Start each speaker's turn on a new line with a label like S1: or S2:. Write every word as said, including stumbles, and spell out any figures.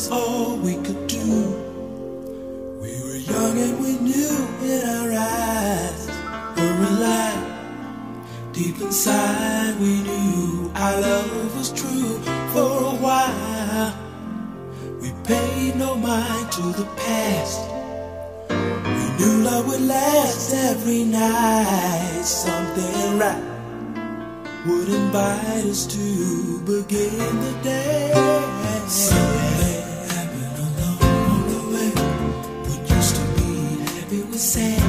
S1: all we could do. We were young and we knew in our eyes were a light. Deep inside we knew our love was true. For a while we paid no mind to the past. We knew love would last every night. Something right would invite us to begin the day. Something happened along the way. What used to be happy was sad.